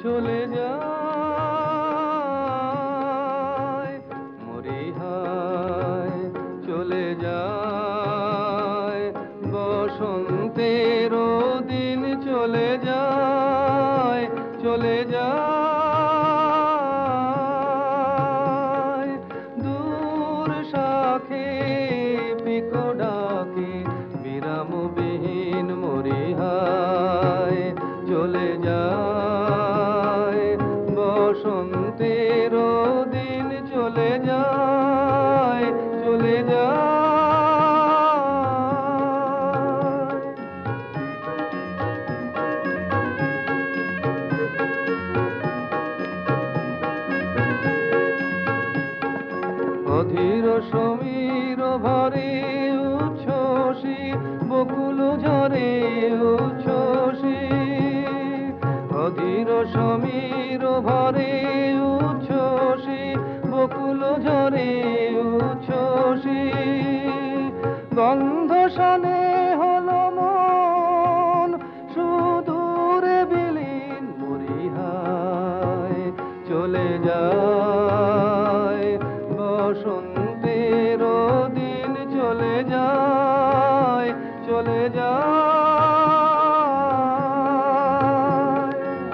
চলে যায় মরিহায় চলে যায় বসন্তের দিন চলে যায় চলে যায় দূর শাখে পিকো ডাকে বিরামবিহীন মরিহায় চলে যায় বসন্তের দিন চলে যায় চলে যায় অধীর সমীর ভরে উচ্ছ্বসী বকুল ঝরে উচ্ছ্বসী অধীর সমীর ভরে উচ্ছ্বসী বকুল ঝরে উচ্ছ্বসী গন্ধ শানে হলো মন সুদূরে বিলীন মরিহায় চলে যায় বসন্তের দিন চলে যায় চলে যায়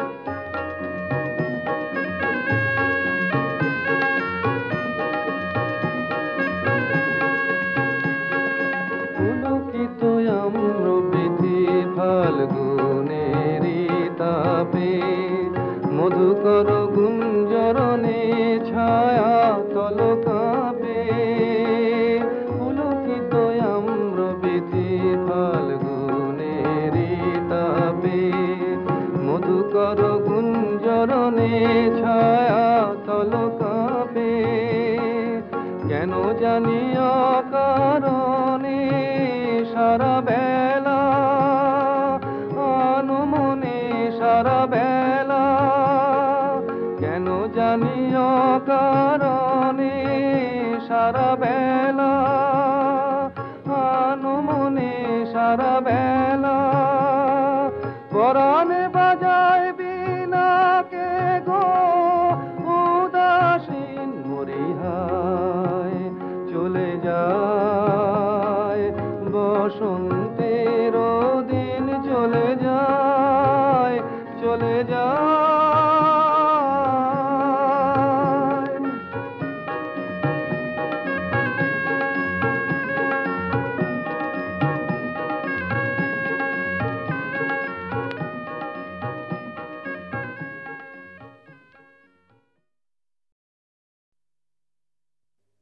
পুলকিত আম্র বৃথি ফাল্গুনেরি তাপে মধুকর গুঞ্জরণে ছায়া তল কাঁপে পুলকিত আম্র বৃথি ফাল্গুনেরি তাপে মধুকর গুঞ্জরণে ছায়া তল কাঁপে কেন জানি